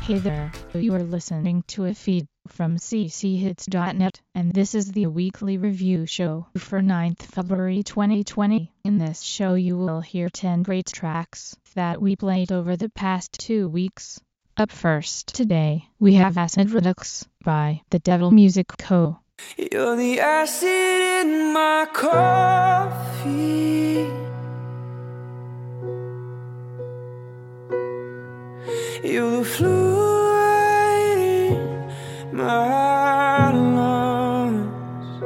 Hey there, you are listening to a feed from cchits.net, and this is the weekly review show for 9th February 2020. In this show you will hear 10 great tracks that we played over the past 2 weeks. Up first today, we have Acid Redux by The Devil Music Co. You're the acid in my coffee. You're the fluid in my lungs.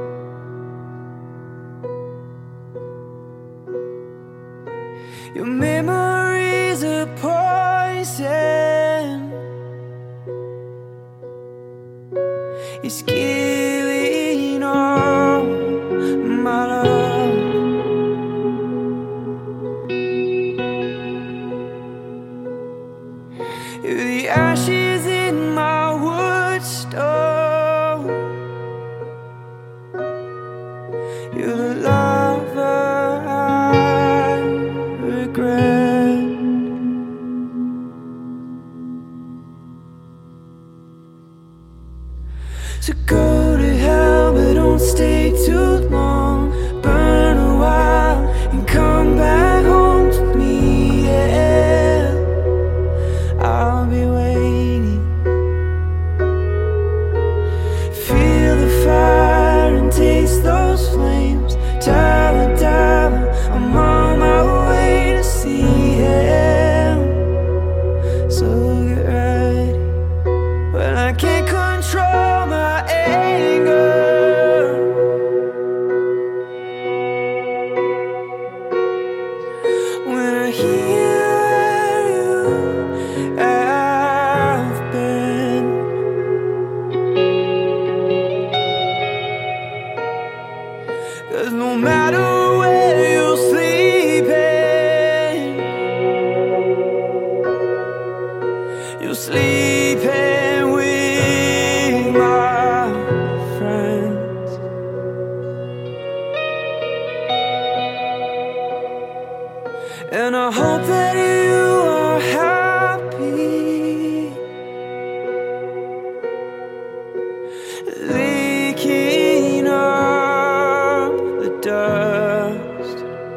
Your memory's a poison. It's killing all my love. You're the ashes in my wood stove. You're the lover I regret. So go to hell, but don't stay too long. Burn a while and come back home to me, yeah. I'll be waiting. Feel the fire and taste those flames. Tell the devil I'm on my way to see him. So get ready. Well, I can't control my anger. When I hear you have been, 'cause no matter where you're sleeping, you're sleeping with my friends. And I hope that you are happy, licking up the dust.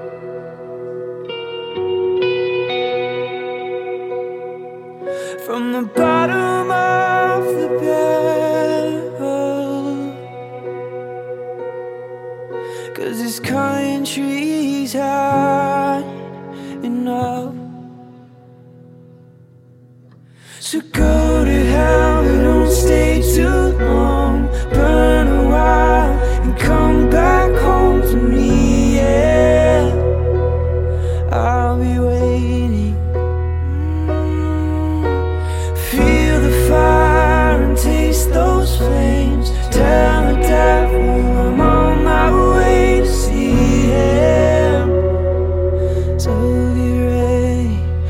From the bottom of the barrel, 'cause this country's had enough. So go to hell, but don't stay too long. Burn a while and come back home to me, yeah. I'll be waiting. Feel the fire and taste those flames. Tell the devil I'm on my way to see him. So get ready.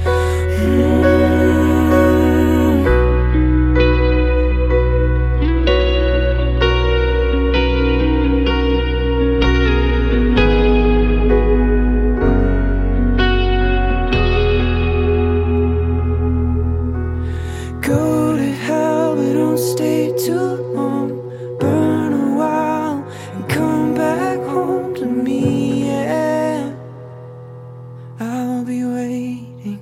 Go to hell, but don't stay too long. Burn a while and come back home to me, yeah. I'll be waiting.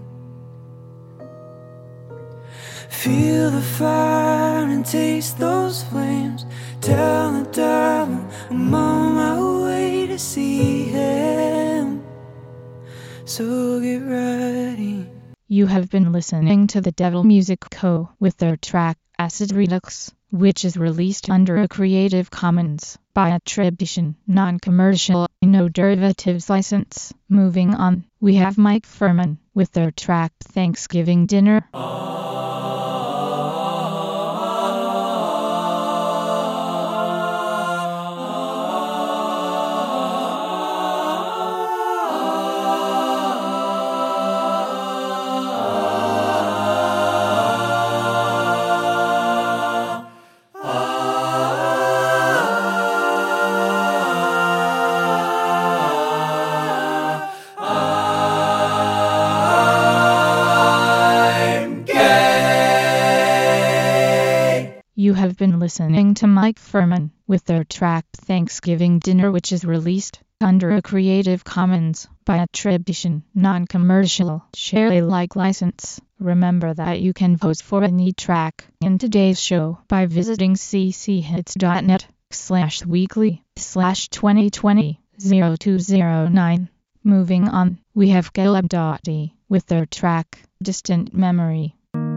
Feel the fire and taste those flames. Tell the devil I'm on my way to see him. So get ready. You have been listening to The Devil Music Co. with their track Acid Redux, which is released under a Creative Commons by attribution, non-commercial, no derivatives license. Moving on, we have Mike Furman with their track Thanksgiving Dinner. I'm listening to Mike Furman with their track Thanksgiving Dinner, which is released under a Creative Commons by attribution, non-commercial, share Alike license. Remember that you can vote for any track in today's show by visiting cchits.net/weekly/2020-0209. Moving on, we have Caleb.D with their track Distant Memory.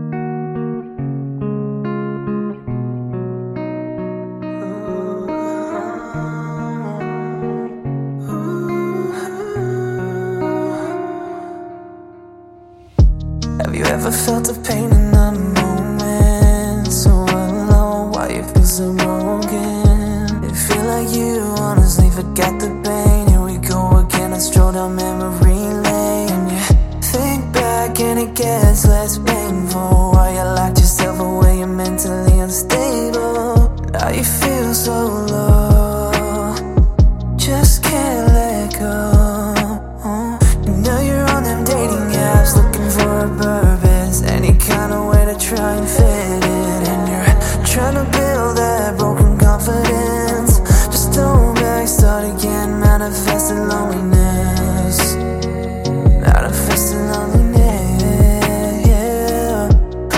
Have you ever felt the pain in the moment? So alone, why you feel so broken? You feel like you honestly forgot the pain. Here we go again, I stroll down memory lane. You think back and it gets less painful. Why you locked yourself away, you're mentally unstable. Now you feel so low, just can't let go. Now you're on them dating apps looking for a purpose, any kind of way to try and fit in. And you're trying to build that broken confidence. Just don't back, start again, manifesting loneliness. Manifesting loneliness, yeah.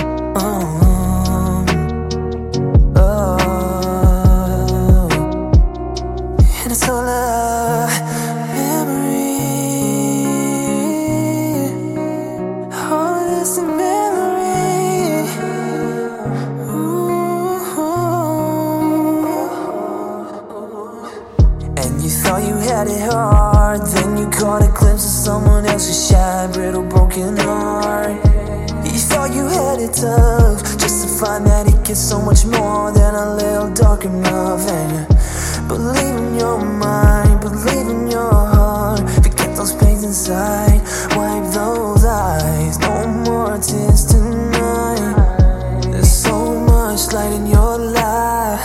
And it's all a memory. Oh, it's a memory. Ooh. And you thought you had it hard, then you caught a glimpse of someone else's shattered, brittle, broken heart. You thought you had it tough, just to find that it gets so much more than a little dark enough. And you believe in your mind, believe in your heart. Forget those pains inside, wipe those eyes. No more tears tonight. There's so much light in your life.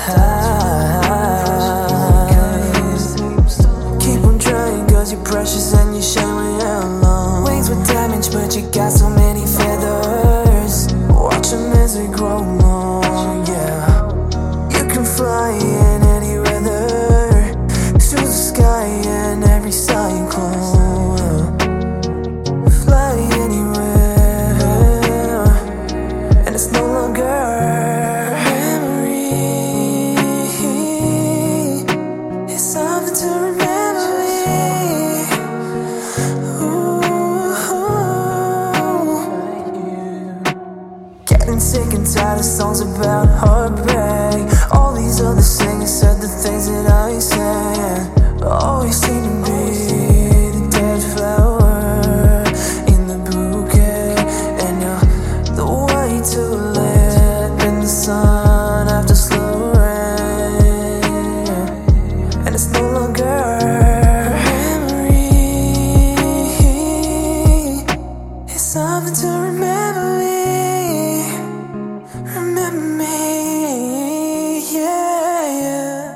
Keep on trying, cause you're precious and you shine when you're alone. Wings were damaged, but you got so many feathers. Watch them as they grow long, yeah. You can fly in any weather, through the sky and every cyclone. Fly anywhere, and it's no longer a memory. It's something to remember me. Ooh. Getting sick and tired of songs about heartbreak. All these other singers said the things that I say. Always seem to be the dead flower in the bouquet. And you're the way to live in the sun after slow rain. And it's no longer a memory. It's something to remember me. Remember me, yeah.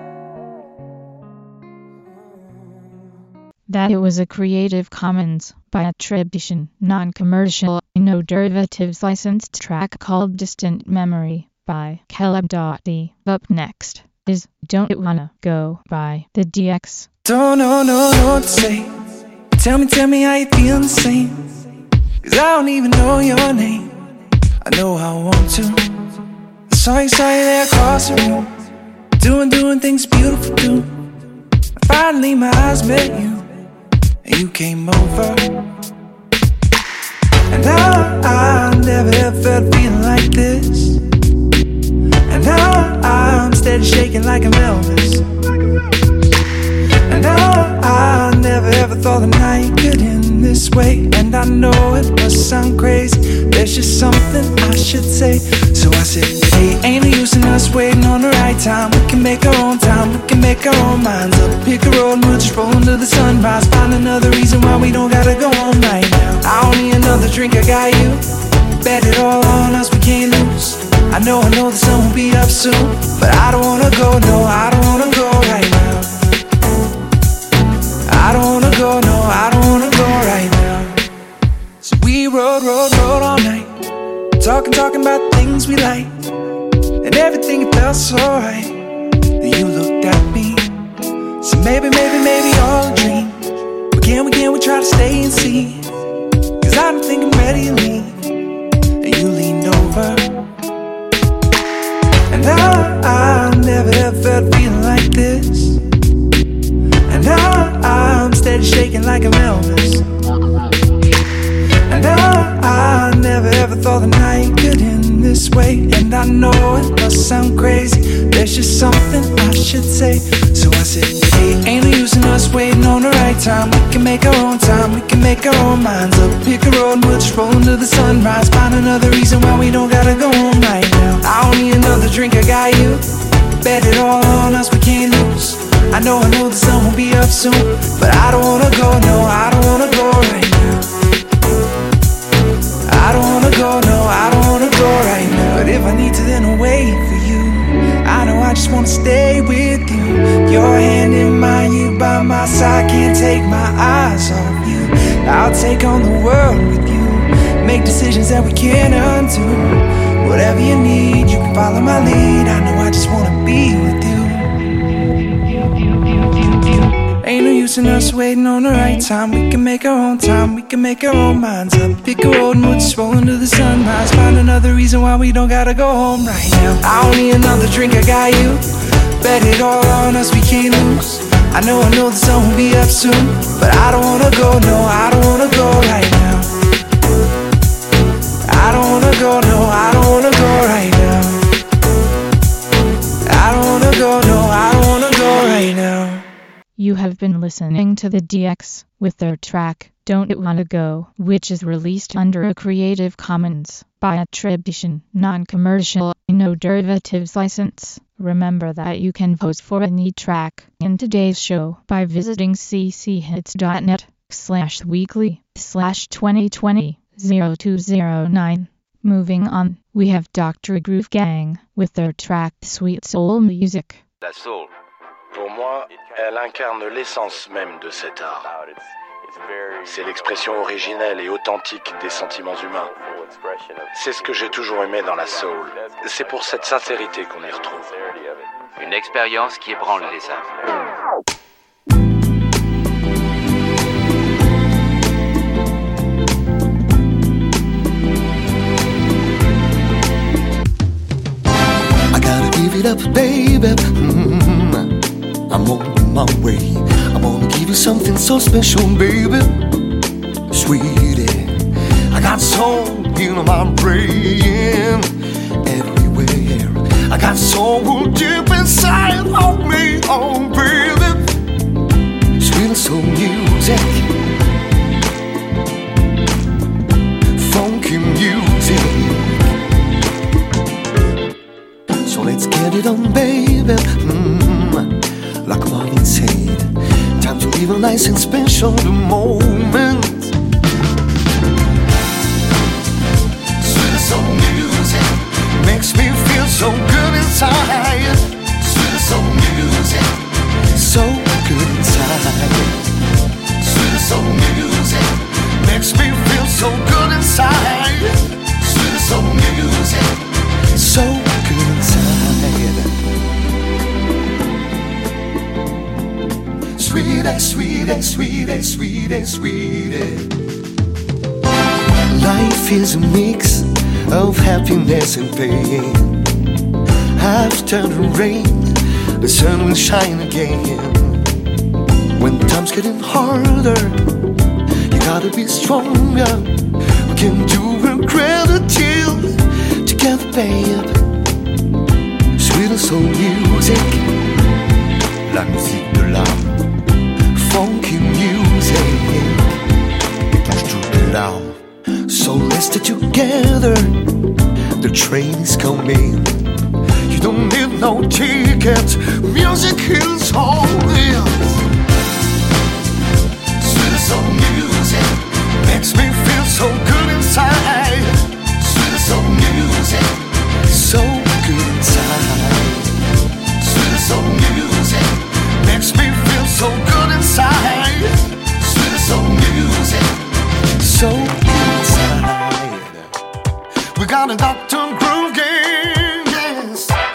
That it was a Creative Commons by attribution, non-commercial, no derivatives licensed track called Distant Memory by Caleb.D. Up next is Don't It Wanna Go by the DX. Don't know what to say. Tell me how you feel the same. Cause I don't even know your name. I know I want to. I saw you there across the room, doing things beautiful too. Finally my eyes met you, and you came over. And now I never ever felt a feeling like this. And now I'm steady shaking like I'm Elvis. And now I never ever thought the night could end this way. And I know it must sound crazy, there's just something I should say. So I said, hey, ain't no use in us waiting on the right time. We can make our own time, we can make our own minds up. Pick a road and we'll just roll into the sunrise. Find another reason why we don't gotta go on right now. I don't need another drink, I got you. Bet it all on us, we can't lose. I know the sun will be up soon, but I don't wanna go, no, I don't wanna go right now. I don't wanna go, no, I don't wanna go right now. So we rode all night, talking about things we like. and everything felt so right. Then you looked at me. So maybe all a dream. But can we try to stay and see? Cause I don't think I'm ready to leave. And you leaned over, and I never ever felt a feeling like this. And I'm steady shaking like I'm Elvis. And I never ever thought the night could end this way. And I know it must sound crazy, there's just something I should say. So I said, hey, ain't no use in us waiting on the right time. We can make our own time, we can make our own minds up. Pick a road and we'll just roll into the sunrise. Find another reason why we don't gotta go home right now. I don't need another drink, I got you. Bet it all on us, we can't lose. I know the sun will be up soon, but I don't wanna go, no, I don't wanna go right now. I don't wanna go, no, I don't wanna go right now. But if I need to, then I'll wait for you. I know I just wanna stay with you. Your hand in mine, you by my side, can't take my eyes off you. I'll take on the world with you, make decisions that we can't undo. Whatever you need, you can follow my lead. I know I just wanna be with you. Ain't no use in us waiting on the right time. We can make our own time, we can make our own minds up. Pick a road and we'll just roll into the sunrise. Find another reason why we don't gotta go home right now. I don't need another drink, I got you. Bet it all on us, we can't lose. I know the sun will be up soon, but I don't wanna go, no, I don't wanna go right now. I don't wanna go, no, I don't wanna go right now. I don't wanna go, no, I don't wanna go right now. You have been listening to the DX with their track, Don't It Wanna Go, which is released under a Creative Commons by attribution, non-commercial, no derivatives license. Remember that you can vote for any track in today's show by visiting cchits.net/weekly/2020-0209. Moving on, we have Dr. Groove Gang with their track Sweet Soul Music. La soul, pour moi, elle incarne l'essence même de cet art. C'est l'expression originelle et authentique des sentiments humains. C'est ce que j'ai toujours aimé dans la soul. C'est pour cette sincérité qu'on y retrouve. Une expérience qui ébranle les âmes. Give it up, baby. I'm on my way. I'm gonna give you something so special, baby. Sweetie, I got soul in my brain everywhere. I got soul deep inside of me, oh baby. Sweet soul music, funky music. So let's get it on, baby. Like Marvin said, time to live a nice and special moment. Sweet soul music makes me feel so good inside. Sweet soul music, so good inside. Sweet soul music makes me feel so good inside. Sweet soul music, so good inside. Sweetie, sweetie, sweetie, sweetie, sweetie. Life is a mix of happiness and pain. After the rain, the sun will shine again. When time's getting harder, you gotta be stronger. We can do a greater deal together, babe. Sweet soul music, la musique de l'âme. Funky music, éponge toutes les larmes. So let's stay together, the train is coming. You don't need no ticket, music is all in. Sweet soul music makes me feel so good inside. Sweet soul music, so good inside. Sweet soul music makes me feel so good inside. Sweet soul music, so good inside. We got a Dr. Groove Gang, yes.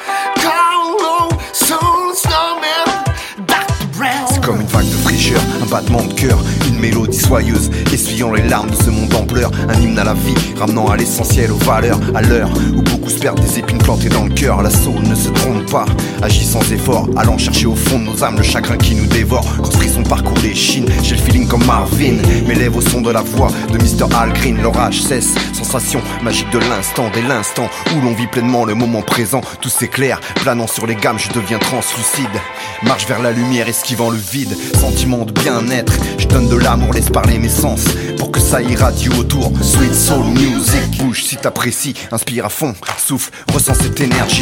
un battement de cœur, une mélodie soyeuse, essuyant les larmes de ce monde en pleurs. Un hymne à la vie, ramenant à l'essentiel, aux valeurs. À l'heure où beaucoup se perdent des épines plantées dans le cœur, la soul ne se trompe pas, agit sans effort, allant chercher au fond de nos âmes le chagrin qui nous dévore. Construit son parcours des chines, j'ai le feeling comme Marvin. Mes lèvres au son de la voix de Mr. Al Green. L'orage cesse, sensation magique de l'instant, dès l'instant où l'on vit pleinement le moment présent. Tout s'éclaire, planant sur les gammes, je deviens translucide. Marche vers la lumière, esquivant le vide. Sentiment de bien-être, je donne de l'amour, laisse parler mes sens pour que ça irradie autour. Sweet soul music, bouge si t'apprécies, inspire à fond, souffle, ressens cette énergie.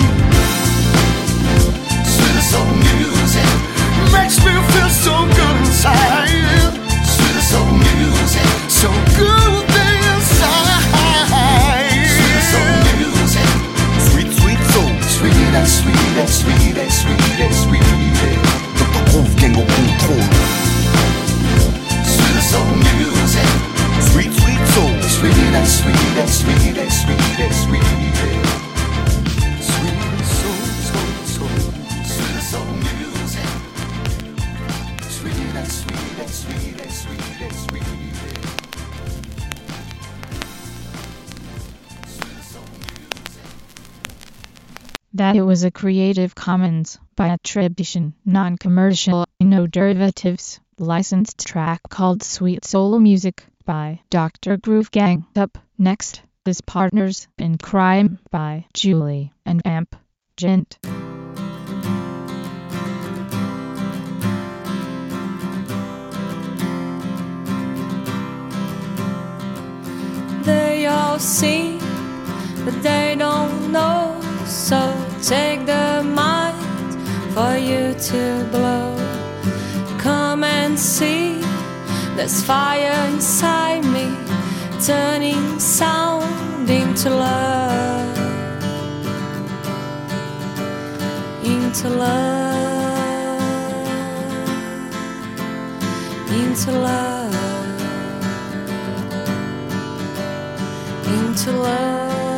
Sweet soul music makes me feel so good inside. Sweet soul music, so good inside. Sweet soul music, Sweet, sweet soul, sweet and sweet and sweet and sweet and sweet. Dr. Groove Gang au contrôle. Sweet soul music, Sweet, sweet soul, sweet and sweet and sweet and sweet and sweet. Sweet soul, soul, soul. Sweet soul music, sweet and sweet and sweet and sweet and sweet. That it was a Creative Commons by attribution, non-commercial, no derivatives, licensed track called Sweet Soul Music by Dr. Groove Gang. Up next is Partners in Crime by Julie and Amp Gent. They all see, but they don't know. So take the mic for you to blow. Come and see, there's fire inside me, turning sound into love, into love, into love, into love.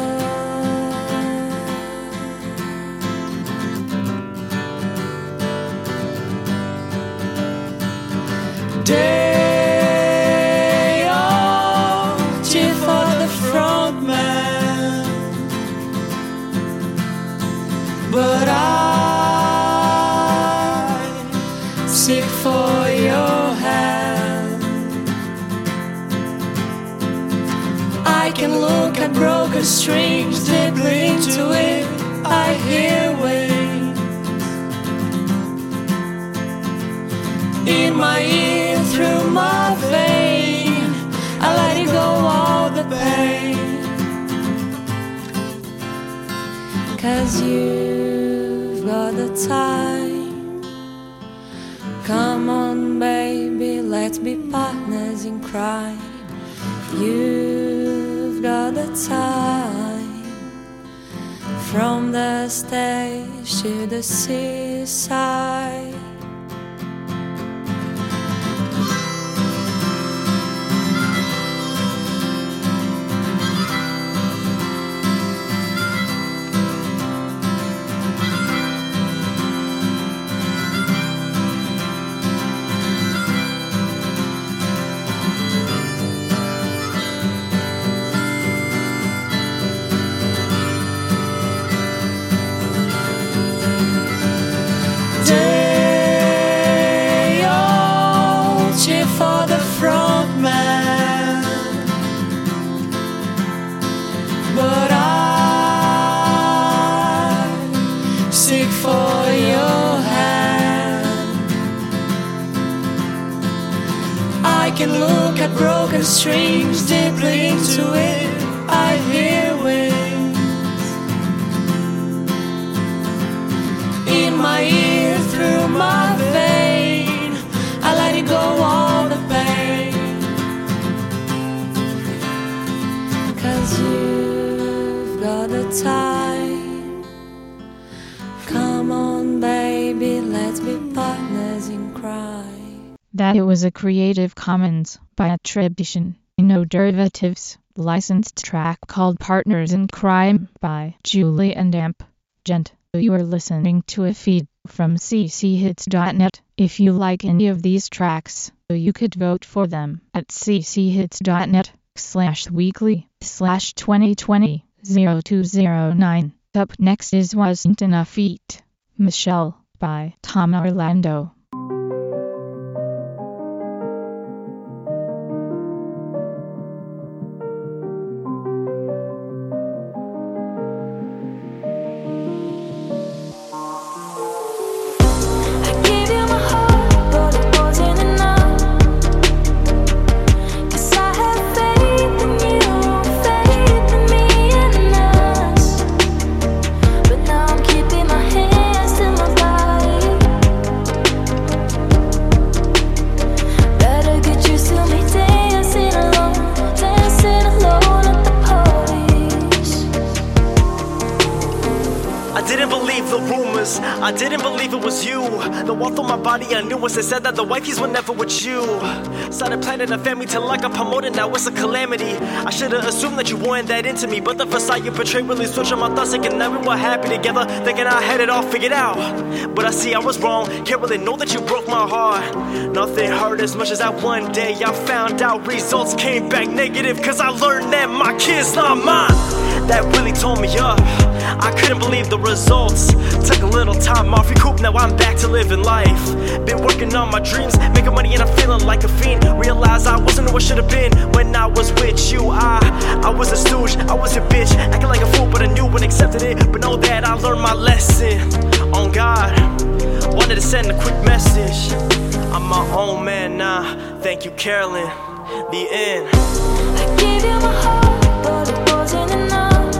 They all cheer for the front man, but I seek for your hand. I can look at broken strings deeply into it. I hear waves in my ear, through my vein. I let it go, all the pain. 'Cause you've got the time. Come on baby, let's be partners in crime. You've got the time. From the stage to the seaside. But I seek for your hand. I can look at broken strings deeply into it. I hear wings in my ear, through my vein. I let it go, all the pain. 'Cause you've got the time. Come on baby, let's be partners in crime. That it was a Creative Commons by attribution, no derivatives, licensed track called Partners in Crime by Julie and Amp Gent. You are listening to a feed from cchits.net. If you like any of these tracks, You could vote for them at cchits.net/weekly/2020-0209. Up next is Wasn't Enough Feat. Michelle by Tom Orlando. I didn't believe it was you. The walk through my body, I knew once they said that the wifeys were never with you. Started planning a family till I got promoted, now it's a calamity. I should've assumed that you weren't that into me, but the facade you portrayed really switched on my thoughts, thinking that we were happy together, thinking I had it all figured out. But I see I was wrong, can't really know that you broke my heart. Nothing hurt as much as that one day I found out results came back negative, cause I learned that my kid's not mine. That really tore me up, I couldn't believe the results. Took a little time off, recoup, now I'm back to living life. Been working on my dreams, making money and I'm feeling like a fiend. Realized I wasn't who I should've been when I was with you. I was a stooge, I was a bitch, acting like a fool, but I knew and accepted it. But know that I learned my lesson. On God, wanted to send a quick message. I'm my own man now, thank you Carolyn. The end. I gave you my heart, but it wasn't enough.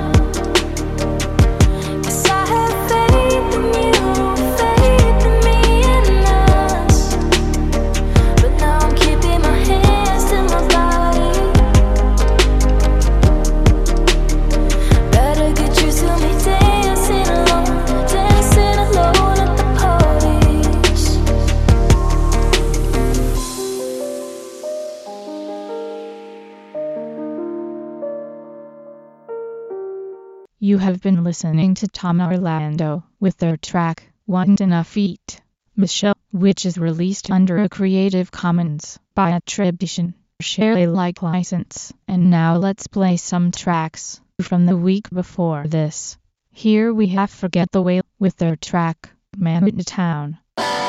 You have been listening to Tom Orlando with their track, Wasn't Enough Feat. Michelle, which is released under a Creative Commons by attribution, share Alike license. And now let's play some tracks from the week before this. Here we have Forget the Way with their track, Man in Town.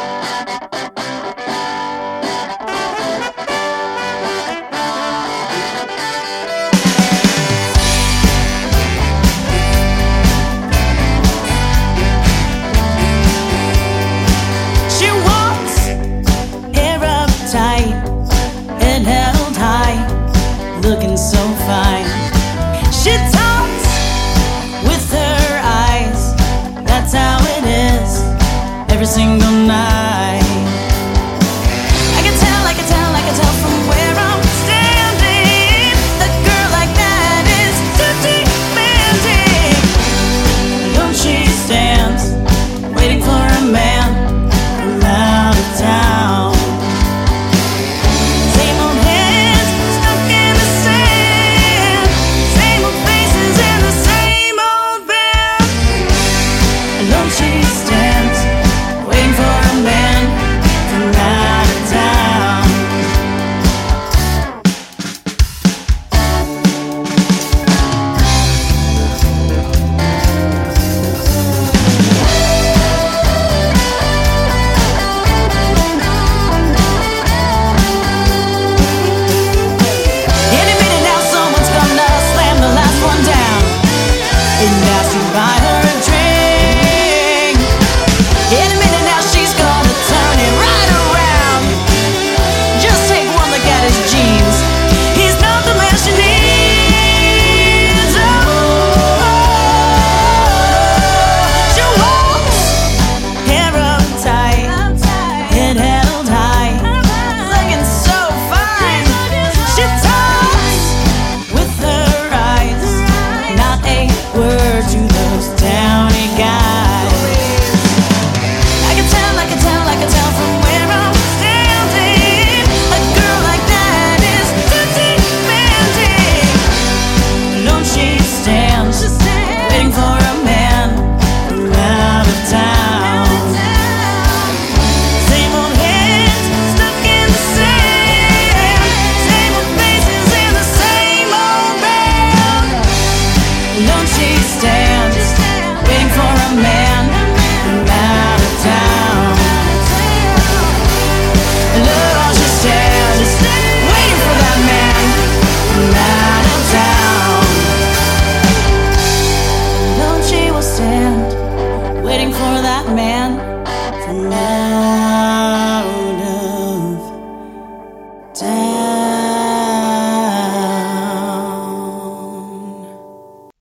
Looking so fine. She talks with her eyes. That's how it is every single night. I can tell from where I'm standing. A girl like that is too demanding. Alone she stands, waiting for a man from out of town. She stands, waiting for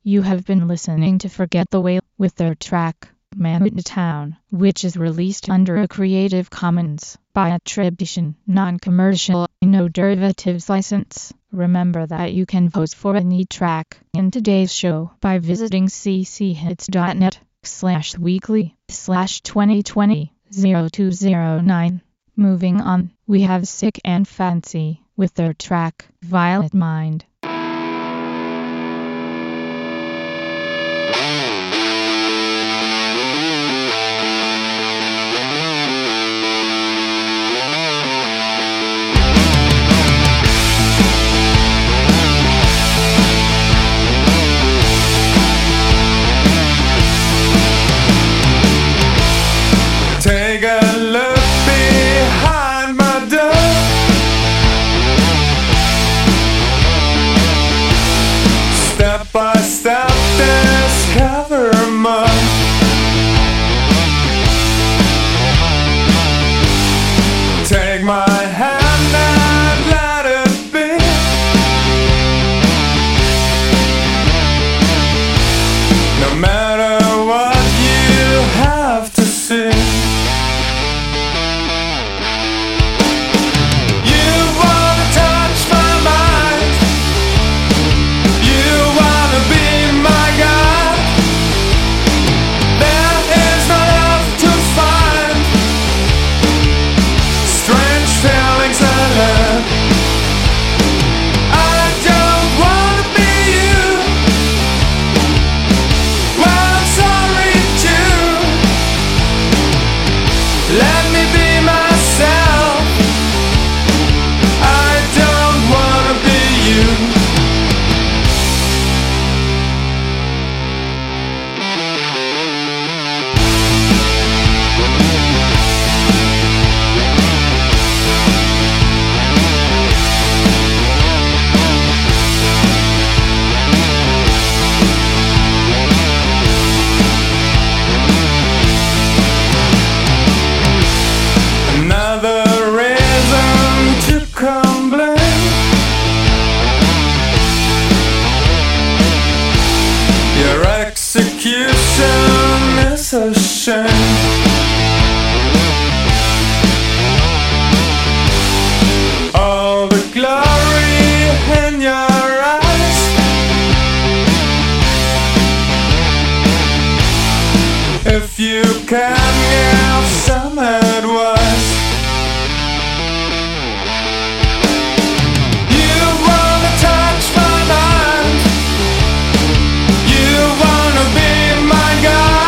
You have been listening to Forget the Way with their track, Man in Town, which is released under a Creative Commons by attribution, non-commercial, no derivatives license. Remember that you can vote for any track in today's show by visiting cchits.net/weekly/2020-0209. Moving on, we have Sick and Fancy with their track, Violet Mind. Take a look behind my door. Step by step, discover more. Take my hand and let it be. No matter what you have to see. A shame. All the glory in your eyes. If you can give some advice. You wanna touch my mind. You wanna be my God.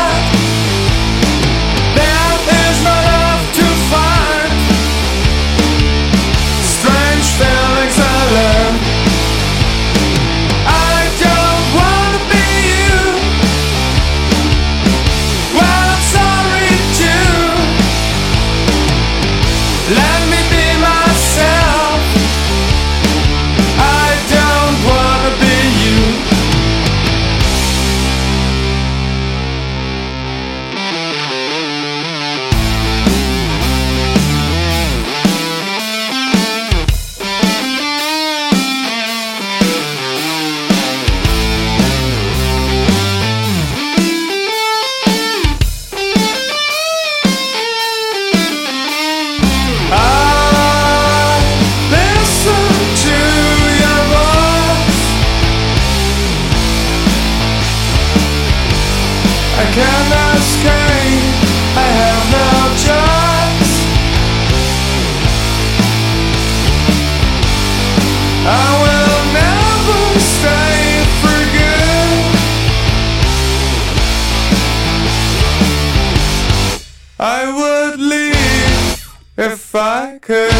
I would leave if I could.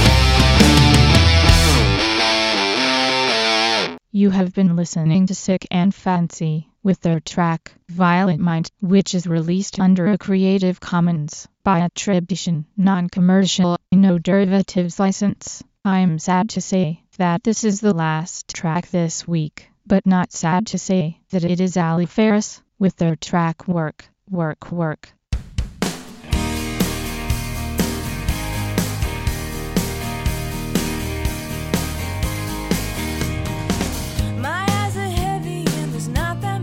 You have been listening to Sick and Fancy with their track, Violet Mind, which is released under a Creative Commons by attribution, non-commercial, no derivatives license. I'm sad to say that this is the last track this week, but not sad to say that it is Ali Ferris with their track Work, Work, Work. My eyes are heavy and there's not that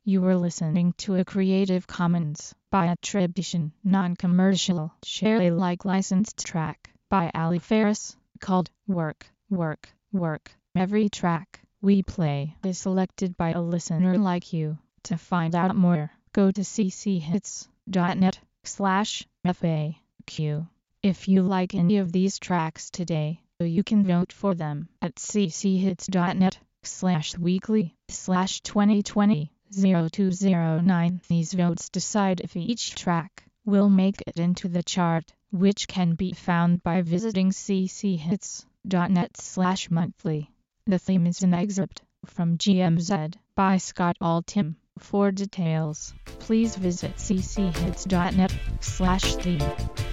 You were listening to a Creative Commons by attribution, non-commercial, share Alike licensed track by Ali Ferris called Work, Work, Work. Every track we play is selected by a listener like you. To find out more, go to cchits.net/FAQ. If you like any of these tracks today, you can vote for them at cchits.net/weekly/2020-0209. These votes decide if each track will make it into the chart, which can be found by visiting cchits.net/monthly. The theme is an excerpt from GMZ by Scott Altham. For details, please visit cchits.net/theme.